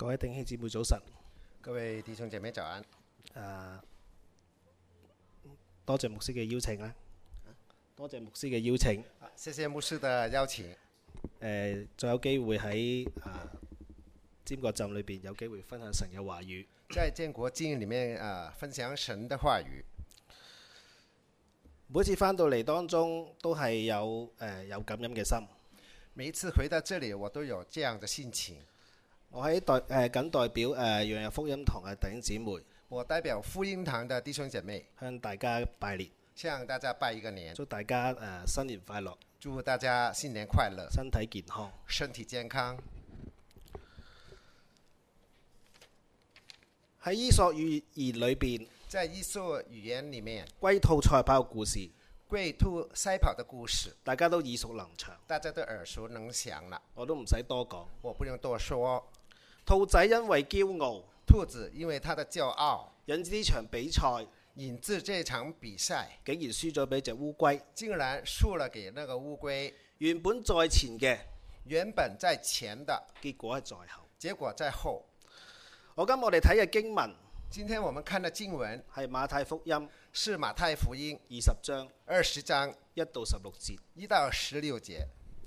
各位弟兄姊妹早晨， 各位弟兄姐妹早安。 多謝牧師嘅邀請啦，多謝牧師嘅邀請。 謝謝牧師的邀請。 仲有機會喺尖國浸裏邊有機會分享神嘅話語。 在建國經裡面分享神的話語。 每次翻到嚟當中都係有感恩嘅心。 每一次回到這裡，我都有這樣的心情。 我喺僅代表羊日福音堂嘅弟兄姊妹， 我代表福音堂的弟兄姐妹向大家拜年， 向大家拜一個年， 祝大家新年快樂， 祝大家新年快樂， 身體健康， 身體健康。 喺伊索寓言裏邊， 在伊索寓言裡面， 龜兔賽跑嘅故事， 龜兔賽跑的故事， 大家都耳熟能詳， 大家都耳熟能詳了， 我都唔使多講。 我不用多說。 兔仔因為驕傲， 兔子因為他的驕傲， 引致呢場比賽， 引致這場比賽竟然輸咗俾隻烏龜， 竟然輸了給那個烏龜。 原本在前嘅， 原本在前的， 結果係在後。 結果在後。 我哋睇嘅經文， 今天我們看的經文係馬太福音， 是馬太福音 20章 20章 1到16節。 1到16節。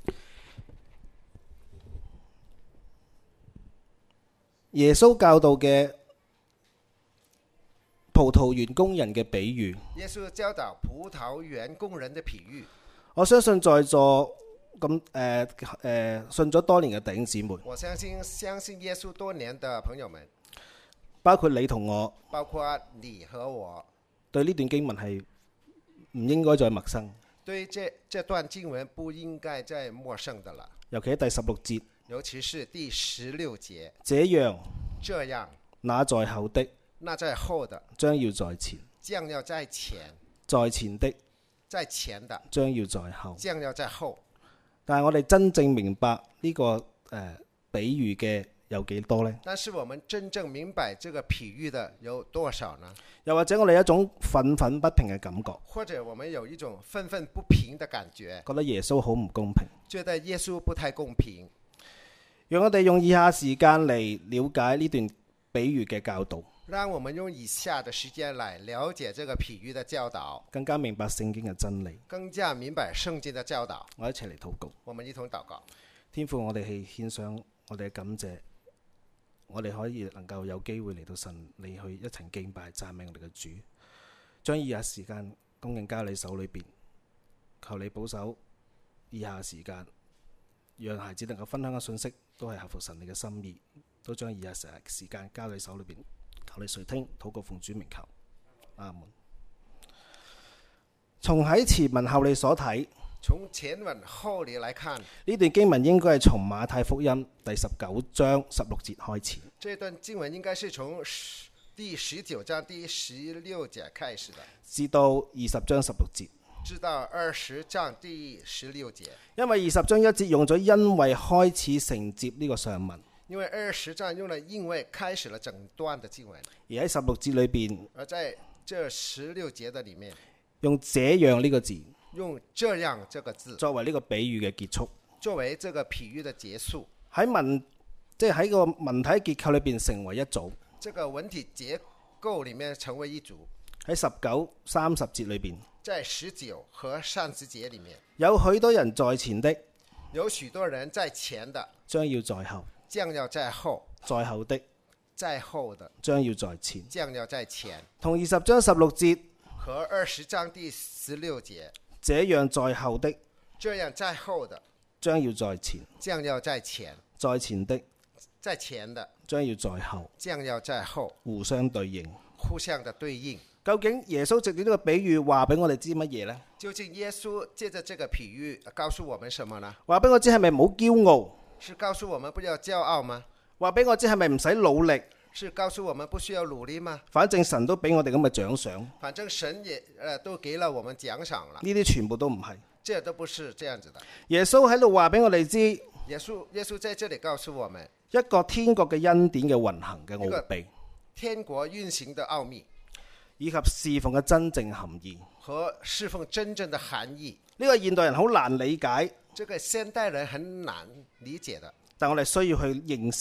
耶穌教導嘅葡萄園工人嘅比喻。 耶穌教導葡萄園工人的比喻。 我相信在座信咗多年嘅弟兄姊妹， 我相信耶穌多年的朋友們， 包括你同我， 包括你和我， 對呢段經文係唔應該再陌生。 對這段經文不應該再陌生的了。 尤其喺第16節， 尤其是第16節。 這樣， 那在後的， 將要在前； 將要在前； 在前的， 在前的， 將要在後； 將要在後。 但係我哋真正明白呢個比喻嘅有幾多呢？ 但是我們真正明白這個比喻的有多少呢？ 又或者我哋有一種憤憤不平嘅感覺， 或者我們有一種憤憤不平的感覺， 覺得耶穌好唔公平， 覺得耶穌不太公平。 讓我哋用以下時間嚟了解呢段比喻嘅教導， 讓我們用以下的時間來了解這個比喻的教導， 更加明白聖經嘅真理， 更加明白聖經的教導。 我一齊嚟禱告。 我們一同禱告。 天父，我哋係獻上我哋嘅感謝，我哋可以能夠有機會嚟到神你去一齊敬拜讚美我哋嘅主，將以下時間恭敬交你手裏邊，求你保守以下時間，讓孩子能夠分享嘅信息都係合乎神你嘅心意，都將以下時間交你手裏邊，求你垂聽，禱告奉主名求，阿門。從喺前文後理所睇， 從前文後理來看， 呢段經文應該係從馬太福音第19章16節開始。 這段經文應該是從第19章第16節開始的， 至到20章16節。 直到20章第16節。 因為20章1節用咗因為開始承接呢個上文， 因為20章用了因為開始了整段的經文， 而喺16節裏邊， 而在這16節的裡面， 用這樣呢個字， 用這樣這個字作為呢個比喻嘅結束， 作為這個比喻的結束， 喺喺個文體結構裏邊成為一組。 這個文體結構裡面成為一組。 喺19、30節裏邊， 在19和30節裡面， 有許多人在前的， 有許多人在前的， 將要在後； 將要在後， 在後的， 在後的， 將要在前。 將要在前。 同20章16節和20章第16節， 這樣在後的， 這樣在後的， 將要在前； 將要在前， 在前的， 在前的， 將要在後， 將要在後， 互相對應。 互相的對應。 究竟耶穌藉住呢個比喻話俾我哋知乜嘢呢？ 究竟耶穌借着這個比喻告訴我們什麼呢？ 話俾我知係咪唔好驕傲？ 是告訴我們不要驕傲嗎？ 話俾我知係咪唔使努力？ 是告訴我們不需要努力嗎？ 反正神都俾我哋咁嘅獎賞。 反正神也都給了我們獎賞了。 呢啲全部都唔係， 這都不是這樣子的。 耶穌喺度話俾我哋知， 耶穌在這裡告訴我們一個天國嘅恩典嘅運行嘅奧秘， 天國運行的奧秘， 以及侍奉嘅真正含義和侍奉真正的含義。 呢個現代人好難理解， 這個現代人很難理解的。 但我哋需要去認識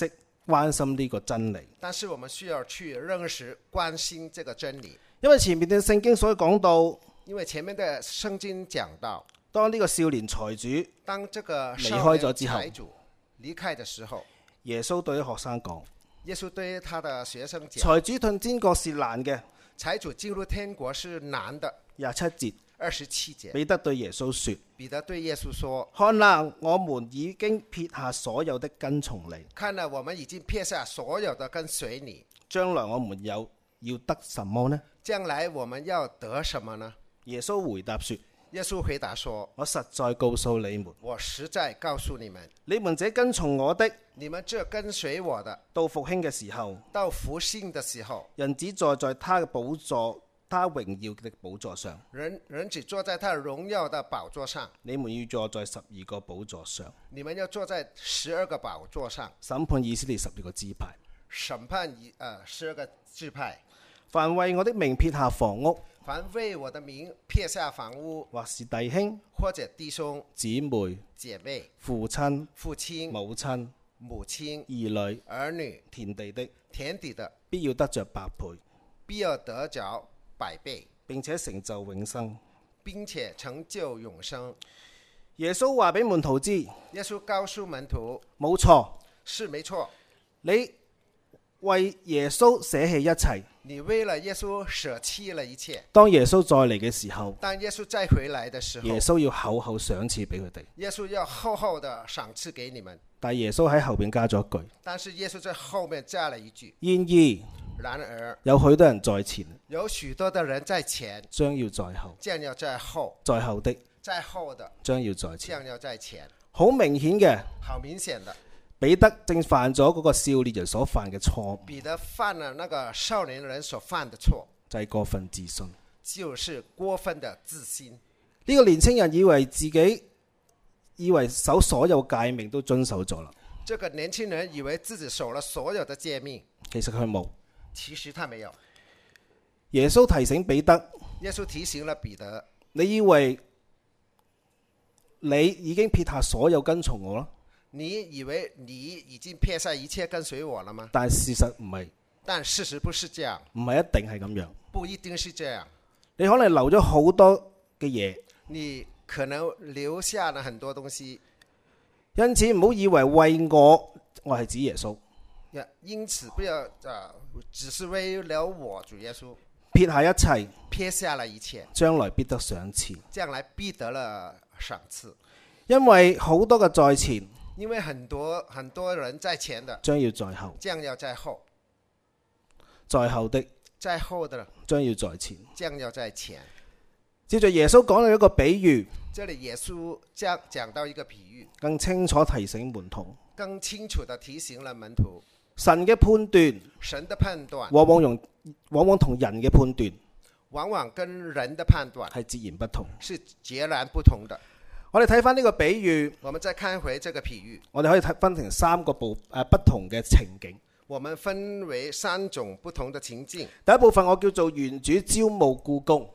關心呢個真理。 但是我們需要去認識、關心這個真理， 因為前面段聖經所講到， 因為前面的聖經講到， 當呢個少年財主當這個離開咗之後， 財主離開的時候， 耶穌對啲學生講： 耶穌對他的學生講， 財主進天國是難嘅。 財主進入天國是難的。 27節， 27節， 彼得對耶穌說： 彼得對耶穌說： 看啦，我們已經撇下所有的跟從你， 看了，我們已經撇下所有的跟隨你， 將來我們要得什麼呢？ 將來我們要得什麼呢？ 耶穌回答說： 耶穌回答說： 我實在告訴你們， 我實在告訴你們， 你們這跟從我的， 你們這跟隨我的， 到復興嘅時候， 到復興的時候， 人子坐在他嘅寶座，他榮耀嘅寶座上， 人只坐在他榮耀的寶座上， 你們要坐在12個寶座上， 你們要坐在12個寶座上， 審判以色列12個支派。 審判12個支派。 凡為我的名撇下房屋， 凡為我的名撇下房屋， 或是弟兄、 或者弟兄、 姊妹、 姐妹、 父親、 父親、 母親、 母親、 兒女、 兒女、 田地的， 田地的， 必要得着百倍， 必要得着百倍， 並且成就永生。 並且成就永生。 耶穌話俾門徒知， 耶穌告訴門徒， 冇錯， 是沒錯， 你為耶穌捨棄一切。 你為了耶穌捨棄了一切。 當耶穌再嚟嘅時候， 當耶穌再回來的時候， 耶穌要厚厚賞賜俾佢哋。 耶穌要厚厚的賞賜給你們。 但耶穌喺後邊加咗一句： 但是耶穌在後面加了一句： 然而然而有許多人在前， 有許多的人在前， 將要在後； 將要在後， 在後的在後的將要在前。 將要在前。 好明顯嘅， 好明顯的， 彼得正犯咗嗰個少年人所犯嘅錯誤， 彼得犯了那個少年人所犯的錯， 就係過分自信。 就是過分的自信。 呢個年青人以為守所有誡命都遵守咗啦， 這個年輕人以為自己守了所有的誡命， 其實佢冇。 其實他沒有。 耶穌提醒彼得： 耶穌提醒了彼得， 你以為你已經撇下所有跟從我啦？ 你以為你已經撇下一切跟隨我了嗎？ 但事實唔係， 但事實不是這樣， 唔係一定係咁樣。 不一定是這樣。 你可能留咗好多嘅嘢， 你可能留下了很多東西， 因此唔好以為為我係指耶穌， 因此不要只是為了我主耶穌撇下一切， 撇下了一切， 將來必得賞賜。 將來必得了賞賜。 因為好多嘅在前， 因為很多人在前的， 將要在後； 將要在後， 在後的， 在後的將要在前。 將要在前。 接着耶穌講到一個比喻， 這裡耶穌講到一個比喻， 更清楚提醒門徒， 更清楚地提醒了門徒， 神嘅判斷， 神的判斷往往同人嘅判斷往往跟人的判斷係截然不同。 是截然不同的。 我哋睇翻呢個比喻， 我們再看回這個比喻， 我哋可以分成3個不同嘅情景。 我們分為3種不同的情境。 第一部分我叫做園主招募僱工。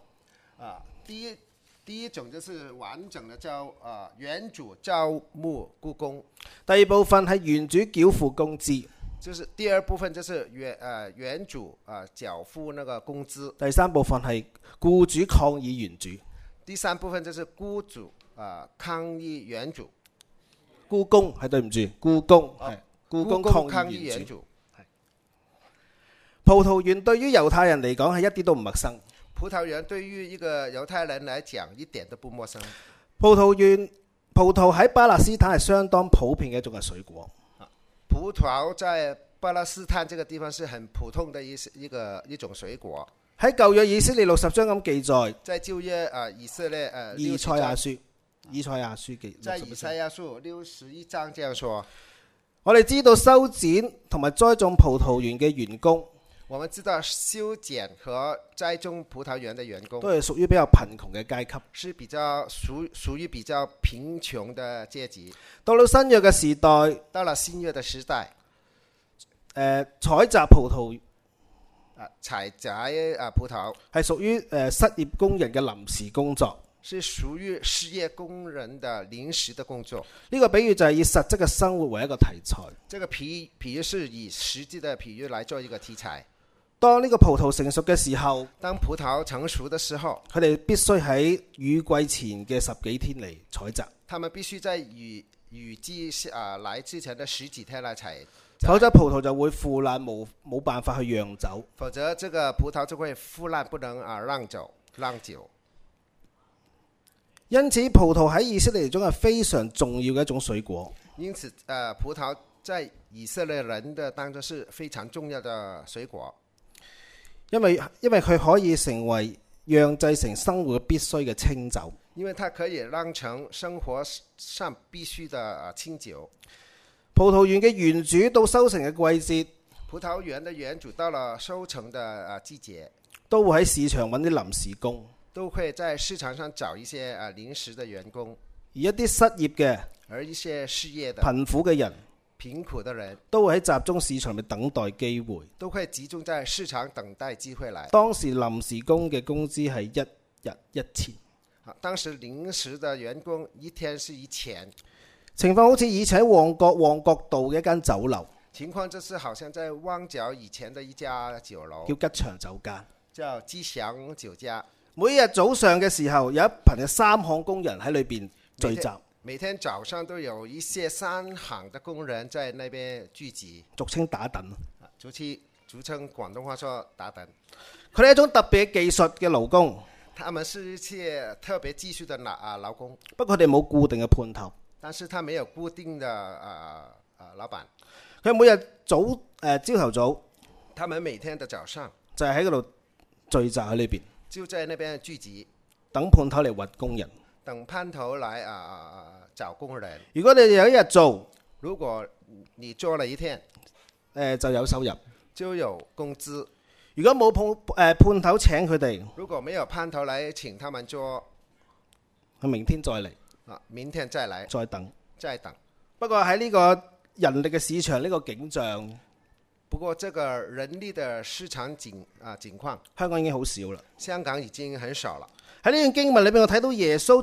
第一種就是完整的園主招募僱工。 第二部分係園主繳付工資。 就是第二部分就是園主繳付那個工資。 第三部分係僱主抗議園主。 第三部分就是僱主抗議園主。 僱工係對唔住，僱工係僱工抗議園主。葡萄園對於猶太人嚟講係一啲都唔陌生。 葡萄園對於一個猶太人來講一點都不陌生。 葡萄喺巴勒斯坦係相當普遍嘅一種嘅水果。 葡萄在巴勒斯坦這個地方是很普通的一種水果。 喺舊約以色列60章咁記載， 在舊約以色列以賽亞書記， 在以賽亞書61章這樣說。 我哋知道修剪同埋栽種葡萄園嘅員工， 我們知道修剪和栽種葡萄園的員工都係屬於比較貧窮嘅階級， 是比較屬於比較貧窮的階級。 到了新約嘅時代，採摘葡萄採摘葡萄係屬於失業工人嘅臨時工作， 是屬於失業工人的臨時的工作。 呢個比喻就係以實質嘅生活為一個題材。 這個比喻是以實際的比喻來做一個題材。 當呢個葡萄成熟嘅時候， 當葡萄成熟的時候， 佢哋必須喺雨季前嘅10幾天嚟採摘， 他們必須在雨季來之前的10幾天來採， 否則葡萄就會腐爛，冇辦法去釀酒。 否則這個葡萄就會腐爛，不能釀酒。 因此，葡萄喺以色列中係非常重要嘅一種水果。 因此，葡萄在以色列人的當中是非常重要的水果。 因為佢可以成為釀製成生活必須嘅清酒， 因為它可以釀成生活上必須的清酒。 葡萄園嘅園主到收成嘅季節， 葡萄園的園主到了收成的季節， 都會喺市場揾啲臨時工， 都會在市場上找一些臨時的員工。 而一啲失業嘅、 而一些失業的、 貧苦嘅人， 貧苦的人都會喺集中市場裏等待機會， 都會集中在市場等待機會來。 當時臨時工嘅工資係1日1000。 當時臨時的員工一天是1000。 情況好似以前喺旺角道嘅一間酒樓， 情況就是好像在旺角以前的一家酒樓， 叫吉祥酒家， 叫吉祥酒家。 每日早上嘅時候，有一群嘅3行工人喺裏邊聚集， 每天早上都有一些3行的工人在那邊聚集， 俗稱打躉。 俗稱廣東話說打躉。 佢哋係一種特別技術嘅勞工， 他們是一些特別技術的勞工， 不過佢哋冇固定嘅判頭。 但是他沒有固定的老闆。 佢每日朝頭早， 他們每天的早上就係喺嗰度聚集喺裏邊， 就在那邊聚集， 等判頭嚟揾工人。 等判頭來找工人。 如果你有一日做， 如果你做了一天， 就有收入， 就有工資。 如果冇判頭請佢哋， 如果沒有判頭來請他們做， 佢明天再嚟， 明天再來，再等。 不過喺呢個人力嘅市場呢個景象， 不過這個人力的市場景況， 香港已經好少啦。 香港已經很少了。 喺呢段經文裏邊，我睇到耶穌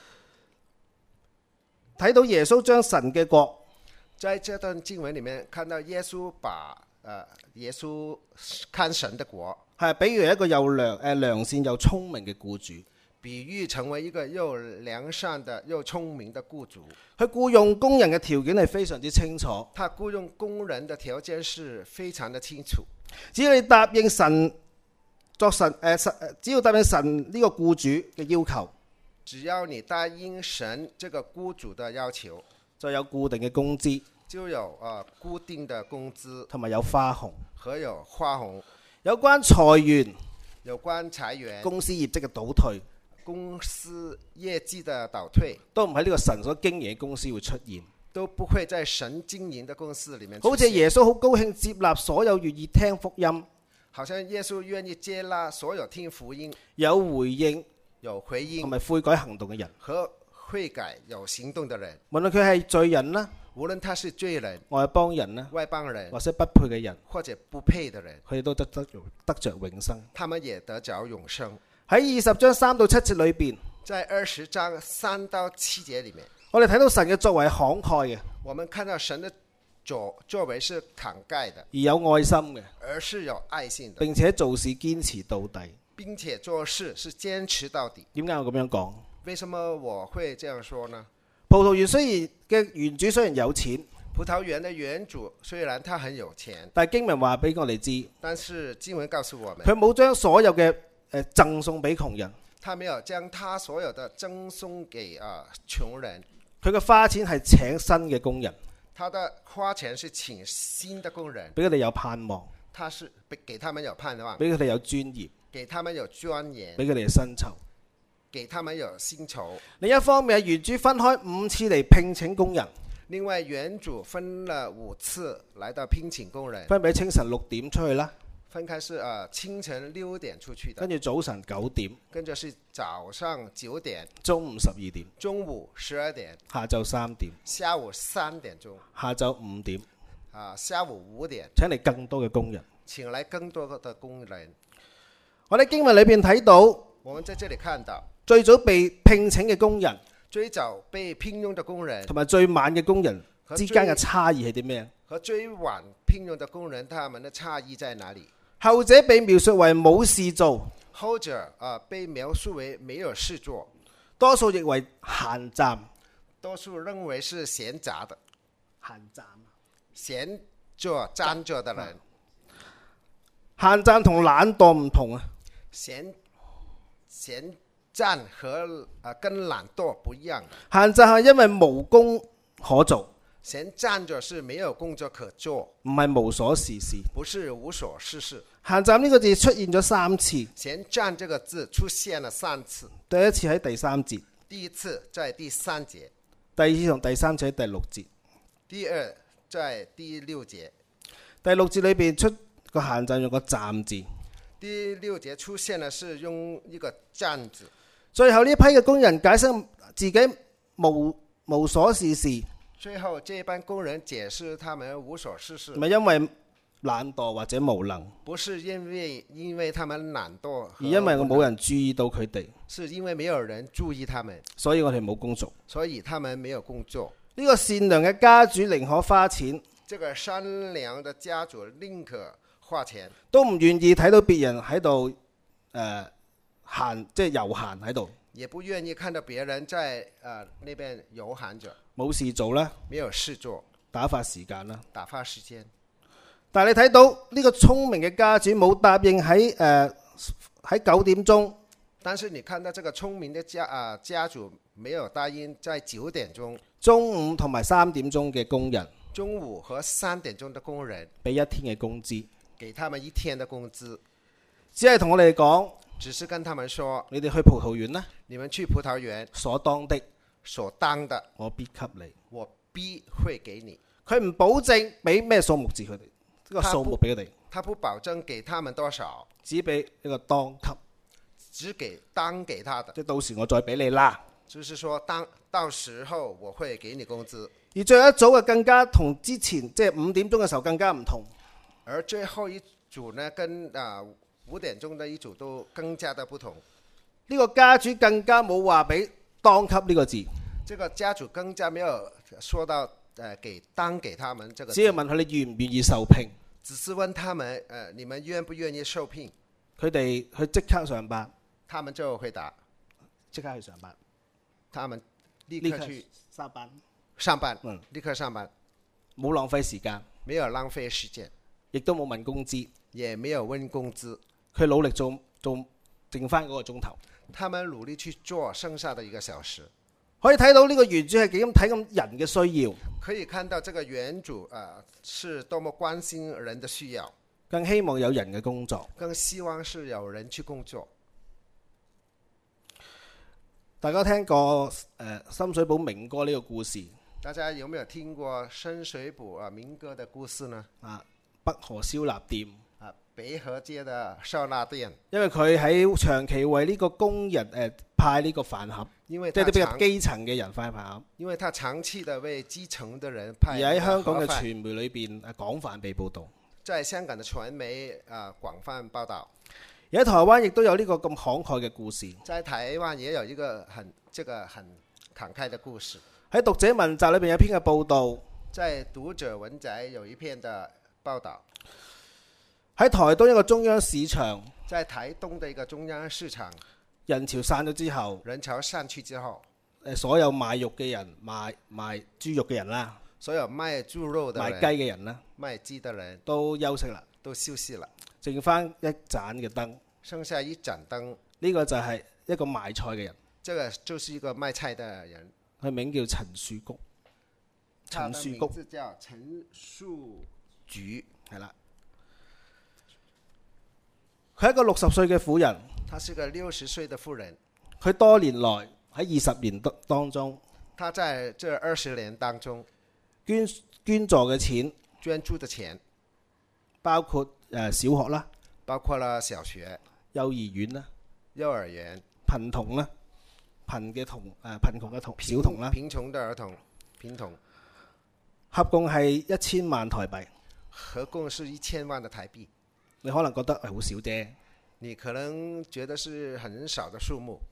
將神嘅國， 在這段經文裡面看到耶穌把耶穌看神的國， 係比喻一個又良善又聰明嘅僱主， 比喻成為一個又良善的又聰明的僱主。 佢僱用工人嘅條件係非常之清楚， 他僱用工人的條件是非常的清楚。 只要你答應神只要答應神呢個僱主嘅要求， 只要你答應神這個僱主的要求， 就有固定嘅工資， 就有固定的工資， 同埋有花紅， 和有花紅。 有關裁員，公司業績嘅倒退， 公司業績的倒退， 都唔喺呢個神所經營嘅公司會出現， 都不會在神經營的公司裡面出現。 好似耶穌好高興接納所有願意聽福音， 好像耶穌願意接納所有聽福音、 有回應同埋悔改行動嘅人， 和悔改有行動的人。 無論佢係罪人啦， 無論他是罪人、 外邦人啦， 外邦人， 或者不配嘅人， 或者不配的人， 佢哋都得着永生。 他們也得着永生。 喺20章3到7節裏邊， 在20章3到7節裡面， 我哋睇到神嘅作為係慷慨嘅， 我們看到神的作為是慷慨的， 而有愛心嘅， 而是有愛心的， 並且做事堅持到底， 並且做事是堅持到底。 點解我咁樣講？ 為什麼我會這樣說呢？ 葡萄園園主雖然有錢， 葡萄園的園主雖然他很有錢， 但係經文話俾我哋知， 但是經文告訴我們， 佢冇將所有嘅贈送俾窮人， 他沒有將他所有的贈送給窮人， 佢嘅花錢係請新嘅工人， 他的花錢是請新的工人， 俾佢哋有盼望， 他是給他們有盼望， 俾佢哋有尊嚴， 給他們有尊嚴， 俾佢哋薪酬， 給他們有薪酬。 另一方面，園主分開5次嚟聘請工人， 另外園主分了5次來到聘請工人， 分別清晨6點出去啦， 分開是清晨6點出去的， 跟住早晨9點， 跟着是早上9點， 中午12點， 中午12點， 下晝3點， 下午3點鐘， 下晝5點， 下午5點， 請嚟更多嘅工人。 請來更多的工人。 我哋經文裏邊睇到， 我們在這裡看到， 最早被聘請嘅工人最早被聘用的工人同埋最晚嘅工人之間嘅差異係啲咩？ 和最晚聘用的工人，他們的差異在哪裡？ 後者被描述為冇事做， 後者被描述為沒有事做， 多數譯為閒站。 多數認為是閒雜的， 閒站， 閒着站着的人。 閒站同懶惰唔同啊！ 閒站和跟懶惰不一樣。 閒站係因為無工可做， 閒站着是沒有工作可做， 唔係無所事事。 不是無所事事。 閒站呢個字出現咗3次， 閒站這個字出現了3次。 第一次喺第3節， 第一次在第3節， 第二次同第3次喺第6節， 第二在第6節。 第6節裏邊出個閒站用個站字， 第6節出現的是用一個站字。 最後呢批嘅工人解釋自己無所事事， 最後這班工人解釋他們無所事事， 唔係因為懶惰或者無能， 不是因為他們懶惰， 而因為我冇人注意到佢哋， 是因為沒有人注意他們， 所以我哋冇工作。 所以他們沒有工作。 呢個善良嘅家主寧可花錢， 這個善良的家主寧可花錢， 都唔願意睇到別人喺度閒，即係遊閒喺度， 也不願意看到別人在那邊遊閒着， 冇事做啦， 沒有事做， 打發時間啦。 打發時間。 但係你睇到呢個聰明嘅家主冇答應喺9點鐘， 但是你看到這個聰明的家主沒有答應在9點鐘、 中午同埋3點鐘嘅工人， 中午和3點鐘的工人俾1天嘅工資， 給他們1天的工資， 只係同我哋講， 只是跟他們說， 你哋去葡萄園啦， 你們去葡萄園， 所當的所當的我必給你， 我必會給你。 佢唔保證俾咩數目字佢哋，呢個數目俾佢哋， 他不保證給他們多少， 只俾一個當給， 只給當給他的， 即係到時我再俾你啦。 就是說到時候我會給你工資。 而最後一組嘅更加同之前即係5點鐘嘅時候更加唔同， 而最後一組呢，跟5點鐘的一組都更加的不同。 呢個家主更加冇話俾當給呢個字， 這個家主更加沒有說到當給他們這個字， 只係問佢哋願唔願意受聘， 只是問他們你們願不願意受聘？ 佢哋去即刻上班， 他們就回答即刻去上班， 他們立刻去上班， 立刻上班， 冇浪費時間， 沒有浪費時間， 亦都冇問工資， 也沒有問工資， 佢努力做剩翻嗰個鐘頭。 他們努力去做剩下的1個小時。 可以睇到呢個園主係幾咁睇咁人嘅需要， 可以看到這個園主是多麼關心人的需要， 更希望有人嘅工作， 更希望是有人去工作。 大家聽過深水埗明哥呢個故事？ 大家有沒有聽過深水埗明哥的故事呢？ 北河燒臘店， 北河街的燒臘店， 因為佢喺長期為呢個工人派呢個飯盒， 因為即係啲比較基層嘅人派飯盒， 因為他長期的為基層的人派， 而喺香港嘅傳媒裏邊廣泛被報導， 在香港的傳媒廣泛報導。 而喺台灣亦都有呢個咁慷慨嘅故事， 在台灣也有一個很慷慨的故事。 喺讀者文集裏邊有篇嘅報導， 在讀者文集有一篇的報導。 喺台東一個中央市場， 在台東的一個中央市場， 人潮散咗之後， 人潮散去之後， 所有賣肉嘅人、賣豬肉嘅人啦， 所有賣豬肉的人、 賣雞嘅人啦， 賣雞的人都休息啦， 都休息了， 剩翻一盞嘅燈， 剩下一盞燈。 呢個就係一個賣菜嘅人， 這個就是一個賣菜的人， 佢名叫陳樹菊，陳樹菊， 名字叫陳樹菊， 係啦。佢係一個60歲嘅婦人， 她是個60歲的婦人。 佢多年來喺20年當中， 她在這20年當中捐助嘅錢， 捐助的錢， 包括小學啦， 包括了小學、 幼兒園啦、 幼兒園、 貧童啦、貧窮嘅小童啦， 貧窮的兒童、貧童， 合共係1000萬台幣， 合共是1000萬的台幣。 你可能覺得係好少啫， 你可能覺得是很少的數目，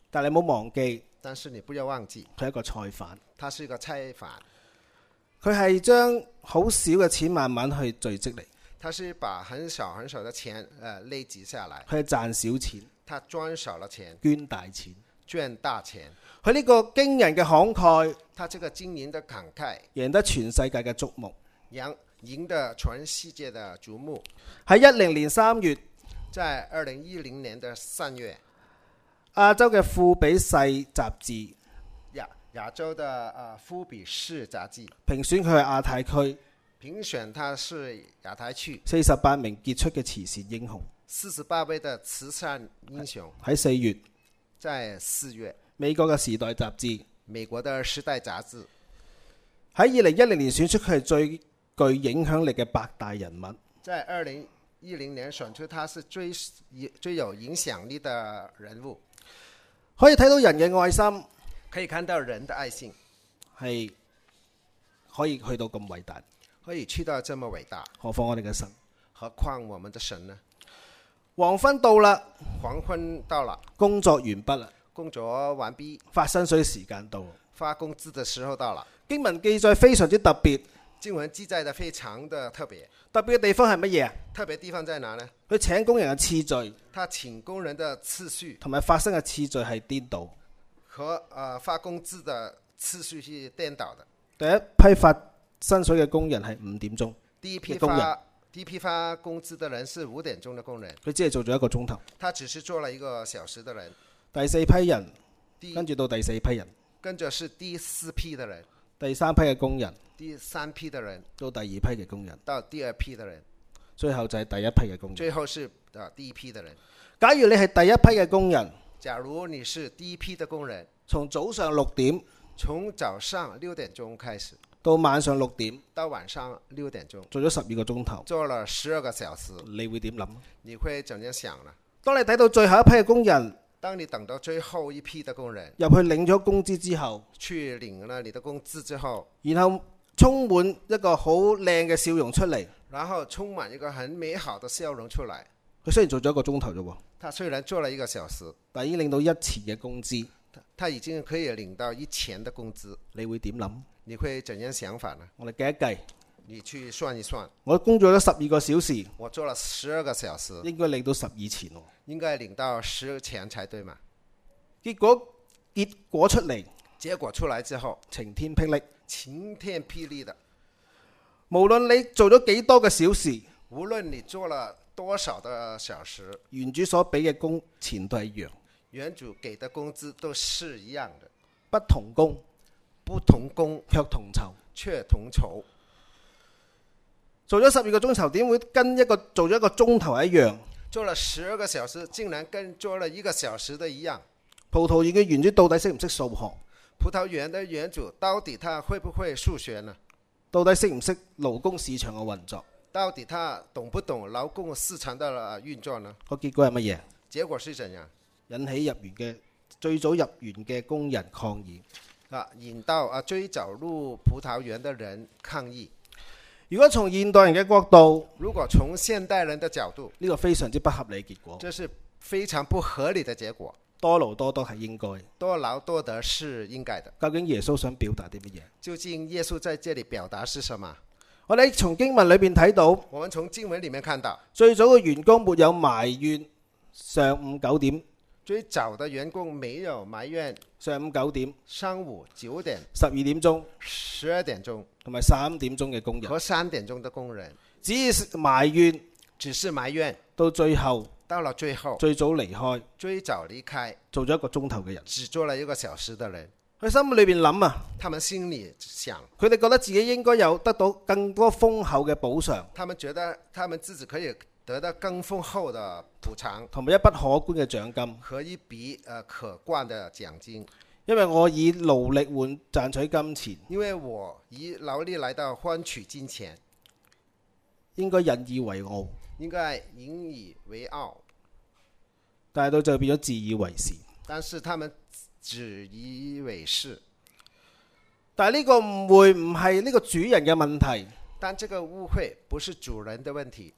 但你唔好忘記， 但是你不要忘記， 佢係一個菜販， 他是一個菜販， 佢係將好少嘅錢慢慢去聚積嚟， 他是把很少很少的錢累積下來， 佢係賺少錢， 他賺少了錢， 捐大錢。 賺大錢， 佢呢個驚人嘅慷慨， 他這個驚人的慷慨， 贏得全世界嘅矚目。 贏得全世界的矚目。 喺10年3月， 在2010年的3月， 亞洲嘅富比世雜誌亞洲的富比士雜誌評選佢係亞太區評選他是亞太區 48名傑出嘅慈善英雄。 48位的慈善英雄。 喺4月， 在4月， 美國嘅時代雜誌， 美國的時代雜誌喺2010年選出佢係最具影響力嘅百大人物。 在2010年選出他是最有影響力的人物。 可以睇到人嘅愛心， 可以看到人的愛心係可以去到咁偉大， 可以去到這麼偉大， 何況我哋嘅神。 何況我們的神呢？ 黃昏到啦， 黃昏到了， 工作完畢啦， 工作完畢， 發薪水時間到， 發工資的時候到了。 經文記載非常之特別， 經文記載的非常的特別。 特別嘅地方係乜嘢啊？ 特別地方在哪呢？ 佢請工人嘅次序， 他請工人的次序同埋發生嘅次序係顛倒。 和發工資的次序是顛倒的。 第一批發薪水嘅工人係5點鐘， 第一批發工資的人是5點鐘的工人， 佢只係做咗1個鐘頭。 他只是做了1個小時的人。 第4批人，跟住到第4批人， 跟着是第4批的人， 第3批嘅工人， 第3批的人， 到第2批嘅工人， 到第2批的人， 最後就係第1批嘅工人。 最後是第1批的人。 假如你係第1批嘅工人， 假如你是第1批的工人， 從早上6點， 從早上6點鐘開始， 到晚上6點， 到晚上6點鐘， 做咗12個鐘頭， 做了12個小時， 你會點諗？ 你會怎樣想呢？ 當你睇到最後一批嘅工人， 當你等到最後一批的工人入去領咗工資之後， 去領了你的工資之後， 然後充滿一個好靚嘅笑容出嚟， 然後充滿一個很美好的笑容出來。 佢雖然做咗1個鐘頭啫喎， 他雖然做了1個小時， 但已經領到1錢嘅工資， 他已經可以領到1錢的工資。 你會點諗？ 你會怎樣想法呢？ 我哋計一計， 你去算一算， 我工作咗12個小時， 我做了12個小時， 應該領到12錢喎。 應該領到10錢才對嘛？ 結果出嚟， 結果出來之後， 晴天霹靂， 晴天霹靂的。 無論你做咗幾多個小時， 無論你做了多少的小時， 原主所俾嘅工錢都係一樣， 原主給的工資都是一樣的， 不同工， 不同工卻同酬， 卻同酬。 做咗12個鐘頭，點會跟做咗1個鐘頭一樣？ 做了12個小時，竟然跟做了1個小時的一樣。 葡萄園嘅園主到底識唔識數學？ 葡萄園的園主到底他會不會數學呢？ 到底識唔識勞工市場嘅運作？ 到底他懂不懂勞工市場的運作呢？ 個結果係乜嘢？ 結果是怎樣？ 引起最早入園嘅工人抗議。 引到最早入葡萄園的人抗議。 如果從現代人嘅角度， 如果從現代人的角度， 呢個非常之不合理嘅結果。 這是非常不合理的結果。 多勞多得係應該， 多勞多得是應該的。 究竟耶穌想表達啲乜嘢？ 究竟耶穌在這裡表達是什麼？ 我哋從經文裏邊睇到， 我們從經文裡面看到， 最早嘅員工沒有埋怨上午9點， 最早的員工沒有埋怨上午9點、 上午9點、 12點鐘、 12點鐘同埋3點鐘嘅工人， 和3點鐘的工人， 只是埋怨，到最後， 到了最後， 最早離開， 最早離開， 做咗1個鐘頭嘅人， 只做了1個小時的人， 佢心裏邊諗啊， 他們心裡想， 佢哋覺得自己應該有得到更多豐厚嘅補償， 他們覺得他們自己可以得到更豐厚的補償， 同埋一筆可觀嘅獎金， 和一筆可觀的獎金。 因為我以勞力換賺取金錢， 因為我以勞力來到換取金錢， 應該引以為傲， 應該引以為傲， 但係到就變咗自以為是。 但是他們自以為是， 但係呢個誤會唔係呢個主人嘅問題， 但這個誤會不是主人的問題，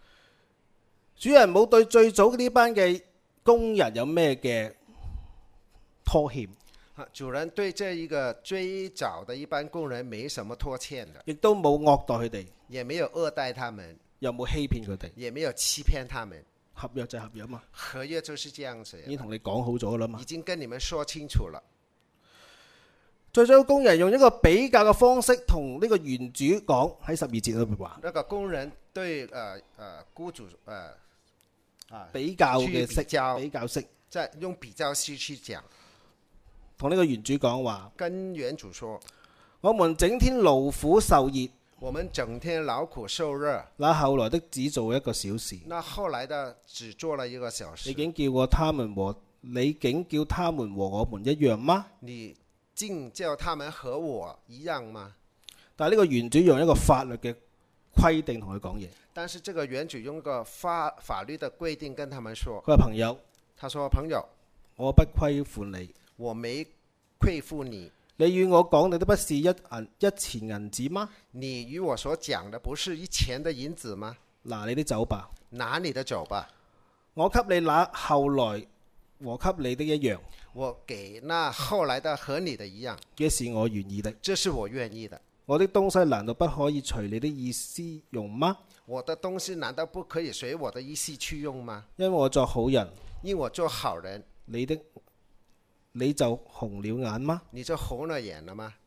主人冇對最早呢班嘅工人有咩嘅拖欠， 主人對這一個追找的一班工人沒什麼拖欠的， 亦都冇惡待佢哋， 也沒有惡待他們， 又冇欺騙佢哋。 也沒有欺騙他們。 合約就係合約嘛， 合約就是這樣子， 已經同你講好咗啦嘛已。經跟你們說清楚了。 最終工人用一個比較嘅方式同呢個原主講，喺12節裏邊話， 那個工人對雇主比較嘅式， 去比較比較式， 再用比較式去講， 同呢個原主講話， 跟原主說： 我們整天勞苦受熱， 我們整天勞苦受熱。 那後來的只做1個小時， 那後來的只做了1個小時。 你竟叫他們和我們一樣嗎？ 你竟叫他們和我一樣嗎？ 但係呢個原主用一個法律嘅規定同佢講嘢。 但是這個原主用個法律的規定跟他們說， 佢話朋友， 他說朋友， 我不虧負你， 我沒虧負你， 你與我講的都不是一錢銀子嗎？ 你與我所講的不是一錢的銀子嗎？ 拿你的走吧， 拿你的走吧， 我給你那後來和給你的一樣， 我給那後來的和你的一樣， 這是我願意的。 這是我願意的。 我的東西難道不可以隨你的意思用嗎？ 我的東西難道不可以隨我的意思去用嗎？ 因為我作好人， 因我做好人， 你就紅了眼嗎？ 你就紅了眼了嗎？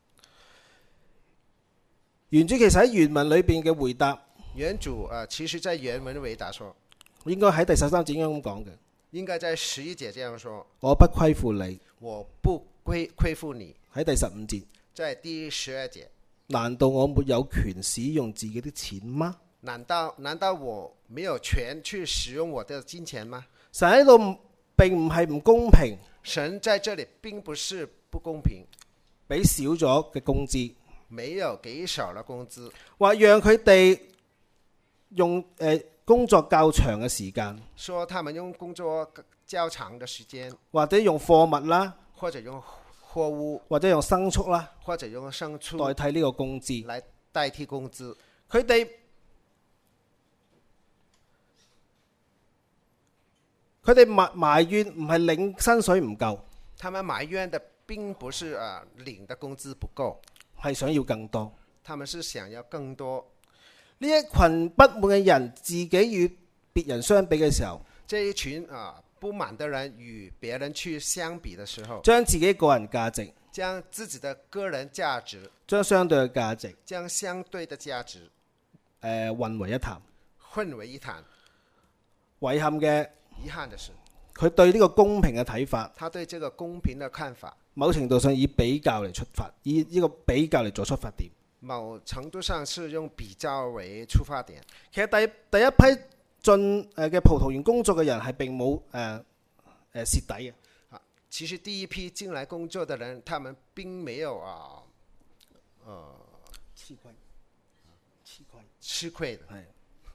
原主其實喺原文裏邊嘅回答， 原主其實在原文回答說， 應該喺第13節應該咁講嘅。 應該在11節這樣說， 我不虧負你。 我不虧負你。 喺第15節， 在第12節， 難道我沒有權使用自己的錢嗎？ 難道我沒有權去使用我的金錢嗎？ 神喺度並唔係唔公平， 神在這裡並不是不公平， 俾少咗嘅工資， 沒有給少了工資， 或讓佢哋用工作較長嘅時間， 說他們用工作較長的時間， 或者用貨物啦， 或者用貨物， 或者用牲畜啦， 或者用牲畜代替呢個工資， 來代替工資。 佢哋埋怨唔係領薪水唔夠， 他們埋怨的並不是領的工資不夠， 係想要更多。 他們是想要更多。 呢一群不滿嘅人，自己與別人相比嘅時候， 這一群不滿的人與別人去相比的時候， 將自己個人價值， 將自己的個人價值， 將相對嘅價值， 將相對的價值混為一談。 混為一談。遺憾的是， 佢對呢個公平嘅睇法， 他對這個公平的看法， 某程度上以比較嚟出發，以呢個比較嚟做出發點。 某程度上是用比較為出發點。 其實第一批進嘅葡萄園工作嘅人係並冇蝕底嘅。 其實第一批進來工作的人，他們並沒有吃虧的。 係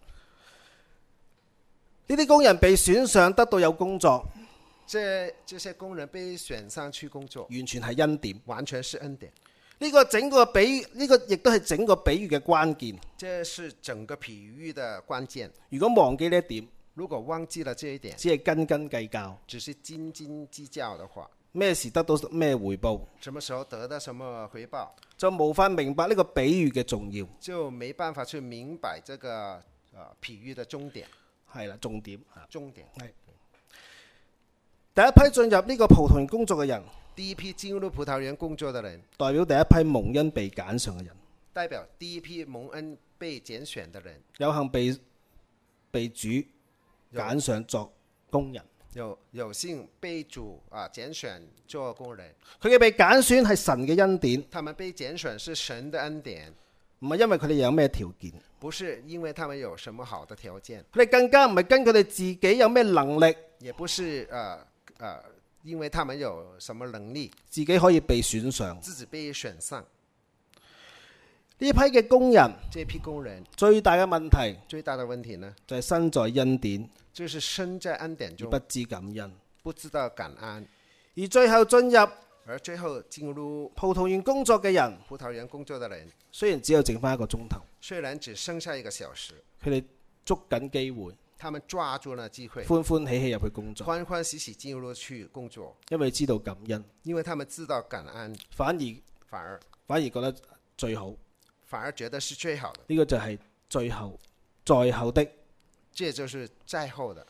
呢啲工人被選上得到有工作， 這些工人被選上去工作， 完全係恩典， 完全是恩典。 呢個整個比喻，呢個亦都係整個比喻嘅關鍵。 這是整個比喻的關鍵。 如果忘記呢一點， 如果忘記了這一點， 只係斤斤計較， 只是斤斤計較的話， 咩時得到咩回報， 什麼時候得到什麼回報， 就無法明白呢個比喻嘅重要， 就沒辦法去明白這個比喻的終點。 係啦，重點。 重點係第一批進入呢個葡萄園工作嘅人， 第一批進入葡萄園工作的人， 代表第一批蒙恩被揀上嘅人， 代表第一批蒙恩被揀選的人， 有幸被主揀上作工人， 有幸被主揀選做工人。 佢嘅被揀選係神嘅恩典， 他們被揀選是神的恩典， 唔係因為佢哋有咩條件， 不是因為他們有什麼好的條件， 佢哋更加唔係跟佢哋自己有咩能力， 也不是因為他們有什麼能力， 自己可以被選上。 自己被選上。 呢批嘅工人， 這批工人最大嘅問題最大的問題呢， 就係身在恩典， 就是身在恩典中不知感恩， 不知道感恩， 而最後進入而最後進入葡萄園工作嘅人， 葡萄園工作的人， 雖然只有剩翻1個鐘頭， 雖然只剩下1個小時， 佢哋捉緊機會， 他們抓住了機會， 歡歡喜喜入去工作， 歡歡喜喜進入去工作， 因為知道感恩， 因為他們知道感恩， 反而覺得最好。 反而覺得是最好的。 呢個就係最後在後的， 這就是在後的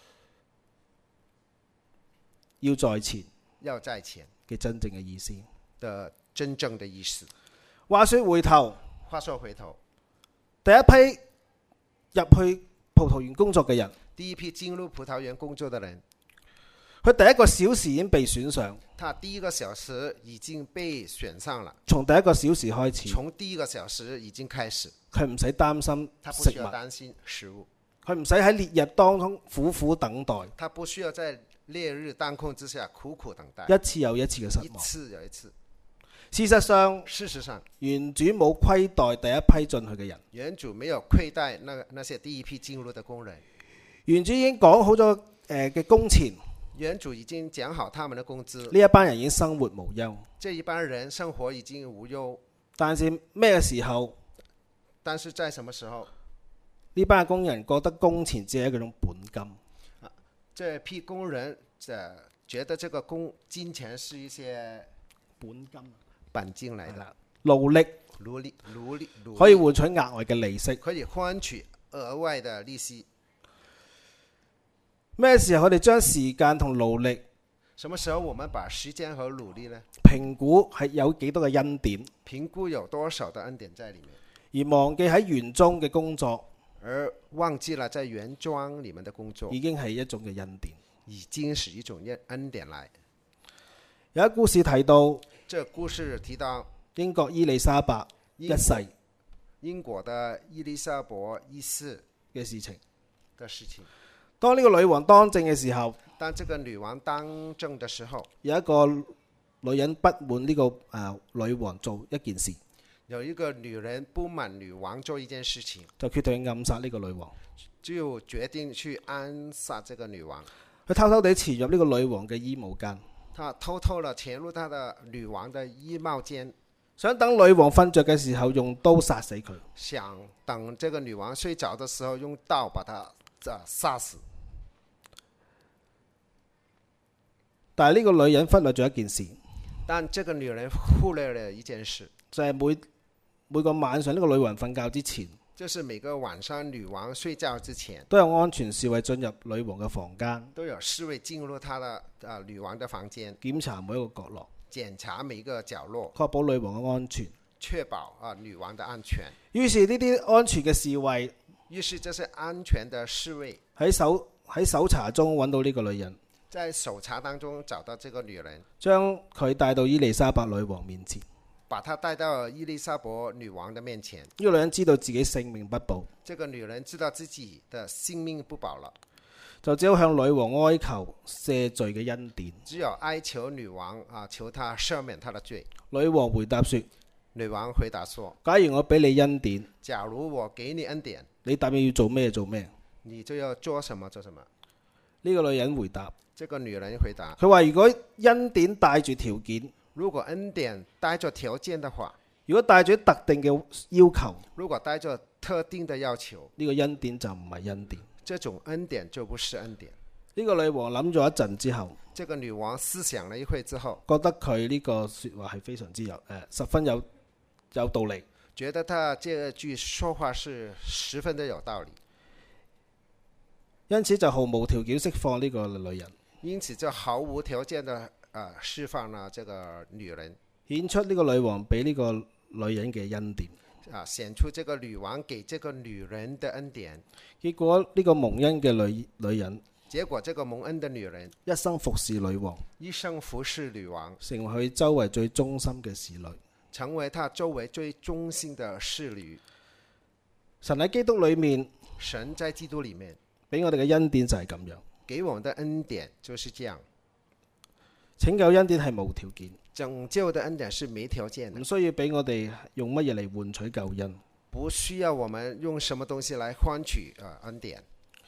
要在前要在前嘅真正嘅意思。 的真正的意思。 話說回頭， 第一批入去葡萄園工作嘅人， 第一批進入葡萄園工作的人， 佢第一個小時已經被選上， 他第一個小時已經被選上了， 從第一個小時開始， 從第一個小時已經開始， 佢唔使擔心他不食物， 需要擔心食物， 佢唔使喺烈日當中苦苦等待， 他不需要在烈日當空之下苦苦等待， 一次又一次嘅失一望。 次又一次。 事實上，園主冇虧待第一批進去嘅人， 園主沒有虧待那些第一批進入的工人， 園主已經講好咗嘅工錢， 園主已經講好他們的工資， 呢一班人已經生活無憂。 這一班人生活已經無憂， 但是咩時候？ 但是在什麼時候？ 呢班工人覺得工錢只係一種本金。 這批工人覺得這個金錢是一些本金來的， 勞力可以換取額外嘅利息， 可以換取額外的利息。 咩時候佢哋將時間同勞力？ 什麼時候我們把時間和努力呢？ 評估係有幾多嘅恩典， 評估有多少的恩典在裡面， 而忘記喺園中嘅工作， 而忘記了在園莊裡面的工作， 已經係一種嘅恩典， 已經是一種恩典來。 有一故事提到， 這故事提到英國伊麗莎白一世英國的伊麗莎白一世嘅事情。 當呢個女王當政嘅時候， 當這個女王當政的時候， 有一個女人不滿呢個女王做一件事， 有一個女人不滿女王做一件事情， 就決定暗殺呢個女王， 就決定去暗殺這個女王。 佢偷偷地潛入呢個女王嘅衣帽間， 他偷偷地潛入他的女王的衣帽間， 想等女王瞓着嘅時候用刀殺死佢， 想等這個女王睡着的時候用刀把她殺死。 但係呢個女人忽略咗一件事， 但這個女人忽略了一件事， 就係每個晚上呢個女王瞓覺之前， 就是每個晚上女王睡覺之前， 都有安全侍衛進入女王嘅房間， 都有侍衛進入她的女王的房間， 檢查每一個角落， 檢查每一個角落， 確保女王嘅安全， 確保女王的安全。 於是呢啲安全嘅侍衛， 於是這些安全的侍衛喺搜查中揾到呢個女人， 在搜查當中找到這個女人， 將佢帶到伊麗莎白女王面前， 把她帶到伊麗莎白女王的面前。 呢個女人知道自己性命不保， 這個女人知道自己的性命不保了， 就只好向女王哀求赦罪嘅恩典， 只有哀求女王求她赦免她的罪。 女王回答說， 假如我俾你恩典， 假如我給你恩典， 你答應要做咩做咩， 你就要做什麼做什麼。 呢個女人回答， 佢話如果恩典帶住條件， 如果恩典帶着條件的話， 如果帶住特定嘅要求， 如果帶着特定的要求， 呢個恩典就唔係恩典， 這種恩典就不是恩典。 呢個女王諗咗一陣之後， 這個女王思想了一會之後， 覺得佢呢個說話係非常之十分有道理， 覺得他這句說話是十分的有道理， 因此就毫無條件釋放呢個女人， 因此就毫無條件的釋放了這個女人， 顯出呢個女王俾呢個女人嘅恩典， 顯出這個女王給這個女人的恩典。 結果呢個蒙恩嘅女人， 結果這個蒙恩的女人一生服侍女王， 一生服侍女王， 成為佢周圍最忠心嘅侍女， 成為他周圍最忠心的侍女。 神喺基督裏面， 神在基督裏面俾我哋嘅恩典就係咁樣， 給我們的恩典就是這樣。 拯救恩典係無條件， 拯救的恩典是沒條件的， 唔需要俾我哋用乜嘢嚟換取救恩， 不需要我們用什麼東西來換取恩典。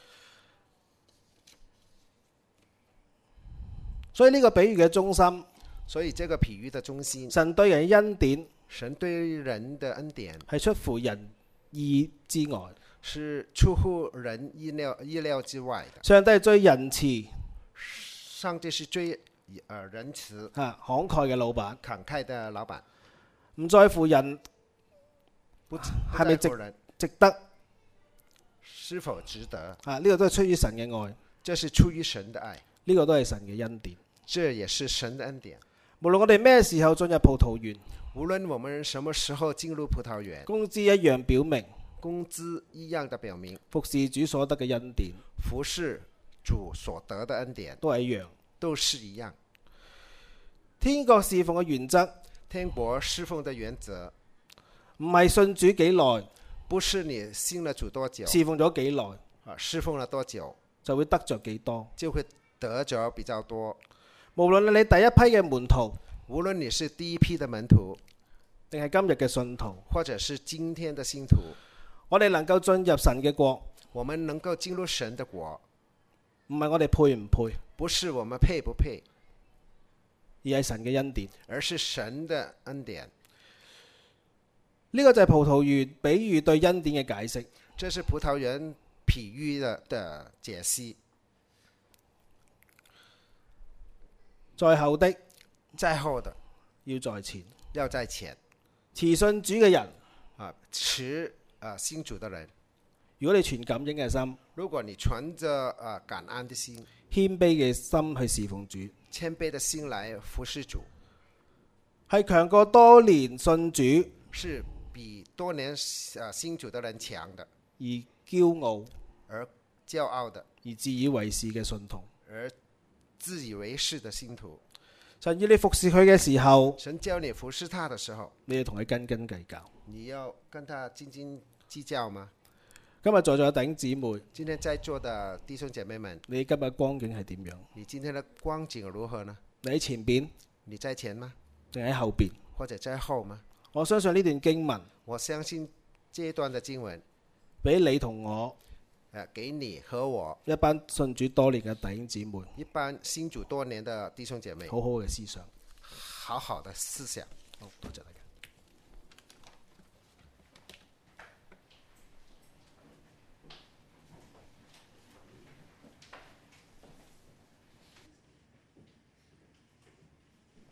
所以呢個比喻嘅中心， 所以這個比喻的中心， 神對人恩典， 神對人的恩典係出乎人意之外， 是出乎人意料之外的。 上帝係最仁慈上帝是最仁慈、 慷慨嘅老闆， 慷慨的老闆， 唔在乎人不係咪在乎人值得是否值得。 呢個都係出於神嘅愛， 這是出於神的愛， 呢個都係神嘅恩典。 這也是神的恩典。 無論我哋咩時候進入葡萄園， 無論我們什麼時候進入葡萄園， 工資一樣表明， 工資一樣的表明， 服侍主所得嘅恩典服侍主所得的恩典都係一樣， 都是一樣。 天國侍奉嘅原則， 天國侍奉的原則唔係信主幾耐， 不是你信了主多久， 侍奉咗幾耐， 侍奉了多久就會得着幾多， 就會得着比較多。 無論你第一批嘅門徒， 無論你是第一批的門徒， 定係今日嘅信徒， 或者是今天的信徒， 我哋能夠進入神嘅國， 我們能夠進入神的國， 唔係我哋配唔配， 不是我們配不配， 而係神嘅恩典。 而是神的恩典。 呢個就係葡萄園比喻對恩典嘅解釋。 這是葡萄園比喻的解析。 在後的在後的要在前， 要在前。 持信主嘅人， 信主的人， 如果你存感恩嘅心， 如果你存着感恩的心， 謙卑嘅心去侍奉主， 謙卑的心來服侍主， 係強過多年信主是比多年信主的人強的， 而驕傲而驕傲的， 而自以為是嘅信徒。 而自以為是的信徒。 神要你服侍佢嘅時候， 神叫你服侍他的時候， 你要同佢斤斤計較。 你要跟他斤斤計較嗎？ 今日在座嘅弟兄姊妹， 今天在座的弟兄姐妹們， 你今日光景係點樣？ 你今天的光景如何呢？ 你喺前邊， 你在前嗎？ 定喺後邊？ 或者在後嗎？ 我相信呢段經文， 我相信這一段的經文， 俾你同我， 給你和我一班信主多年嘅弟兄姊妹， 一班信主多年的弟兄姐妹， 好好嘅思想， 好好的思想。 好，多謝大家。